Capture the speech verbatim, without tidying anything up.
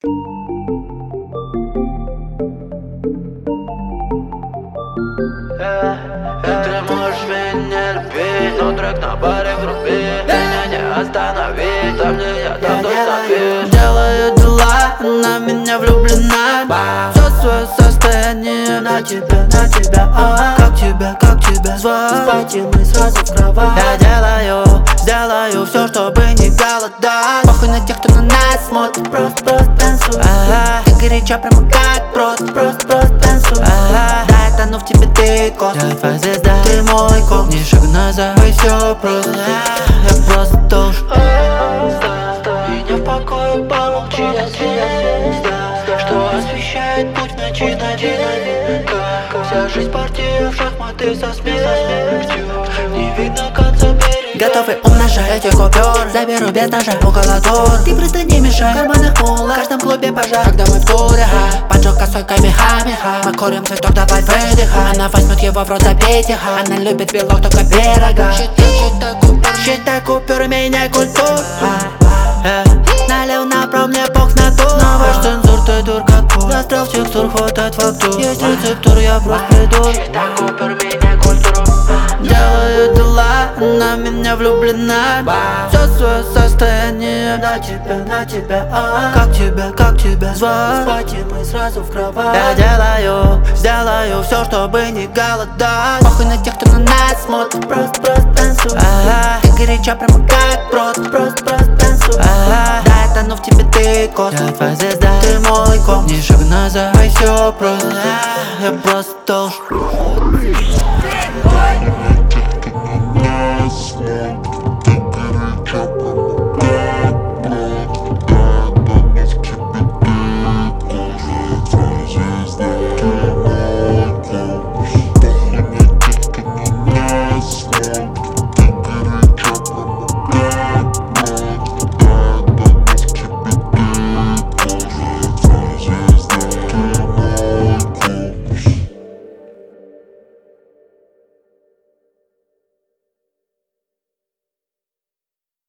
Ты можешь меня любить, но трек на баре вруби. Меня не остановить, там где я, там точно бить. Делаю дела, она меня влюблена. Все свое состояние на тебя, на тебя, а как тебя, как тебя звать? Спать и мы сразу в кровать. Я делаю, сделаю все, чтобы не голодать. Похуй на тех, кто на нас смотрит, просто, просто танцуй. Ага. Ты горяча прямо как просто, просто, просто танцуй. Ага. Да, я тону в тебе, ты космос. Я твоя звезда, ты мой ком. Не шаг назад, и все просто. Я просто должен. Меня в покое помолчи, я звезда, что освещает путь в ночи, ночи, вся жизнь партия в шахматы со смертью. Не видно конца берега. Готовы умножать эти купюр. Заберу без ножа около тур. Ты просто не мешай, в карманах мула. В каждом клубе пожар, когда мы в туре. Поджог косой камеха-меха. Мы курим цветок, давай выдыхай. Она возьмет его в рот, забей тихо. Она любит белок, только пирога. Считай купюр, считай купюры, меняй культуру. Налил на пром, мне бог на тур. На ваш цензур, ты дур как пур. Застрял в текстур, хватает фактур. Есть рецептур, я просто придур. Считай купюр, меняй культуру. Делаю дела, она меня влюблена. Все свое состояние на тебя, на тебя, а как тебя, как тебя звать? Спать и мы сразу в кровать. Я делаю, сделаю все, чтобы не голодать. Похуй на тех, кто на нас смотрит, просто, просто танцуй. Ага. Ты горяча прямо как просто, просто, просто танцуй. Ага. Да, я тону в тебе, ты космос. Я твоя звезда, ты мой ком. Не шаг назад, и все просто. Я просто должен.